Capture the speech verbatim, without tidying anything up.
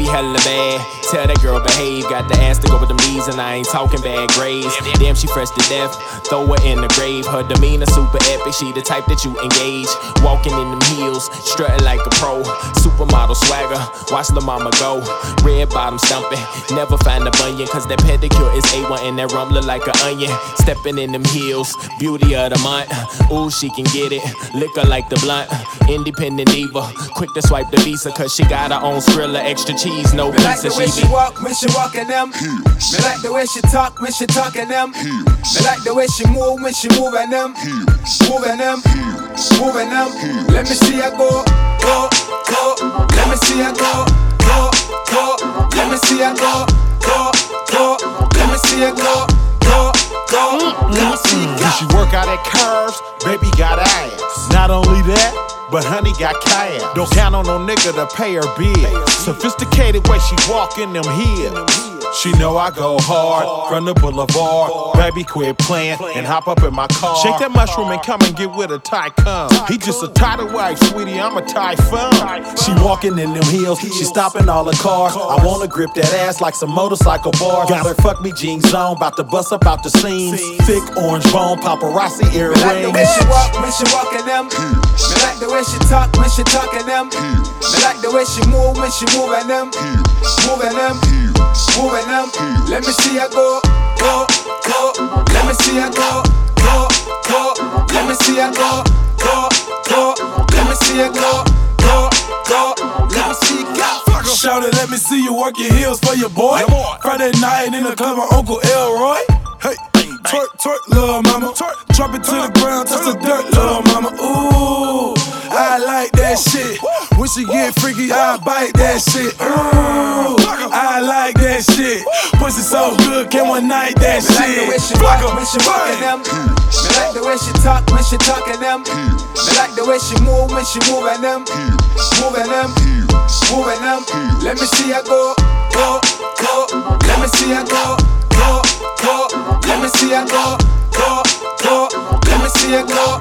hella bad. Tell that girl behave, got the ass to go with them knees, and I ain't talking bad grades. Damn, she fresh to death, throw her in the grave. Her demeanor super epic, she the type that you engage. Walking in them heels, strutting like a pro. Supermodel swagger, watch the mama go. Red bottom stumping, never find a bunion, cause that pedicure is A one and that rump look like an onion. Stepping in them heels, beauty of the month. Ooh, she can get it, liquor like the blunt. Independent diva, quick to swipe the visa, cause she got her own Skrilla, extra cheese, no pizza. Me like the way she walk, when she walkin' them. Me like the way she talk, when she talking them. Me like the way she move, when she moving them. Moving them, moving them. Let me see her go, go, go. Let me see her go, go, go. Let me see her go, go, go. Let me see her go, go, go. Let me see her go. When she work out at curves, baby got ass. Not only that, but honey got cash. Don't count on no nigga to pay her bills. Sophisticated way she walk in them heels. She know I go hard from the boulevard. Baby, quit playing and hop up in my car. Shake that mushroom and come and get with a tycoon. He just a tidal wave, sweetie, I'm a typhoon. She walking in them heels, she stopping all the cars. I wanna grip that ass like some motorcycle bars. Got her fuck me jeans on, bout to bust up out the seams. Thick orange bone, paparazzi earrings. Me like the way she walk, when she walking them. Me like the way she talk, when she talking them. Me like the way she move, when she moving them. Moving them, moving them. Let me see her go, go, go. Let me see her go, go, go. Let me see her go, go, go. Let me see her go, go, go. Let me see her go. Shout it, let me see you work your heels for your boy. Friday night in the club with Uncle Elroy. Hey, twerk, twerk, little mama. Drop it to the ground, touch the dirt, little mama. Ooh, I like that shit. When she get freaky, I bite that shit. Ooh, I like that shit. Pussy so good, can one night that shit. Me like the way she walk, when she walking them. Me like the way she talk, when she talking them. Me like the way she move, when she moving them. Moving them, moving them. Let me see her go, go, go. Let me see her go, go, go. Let me see her go, go, go. Let me see her go.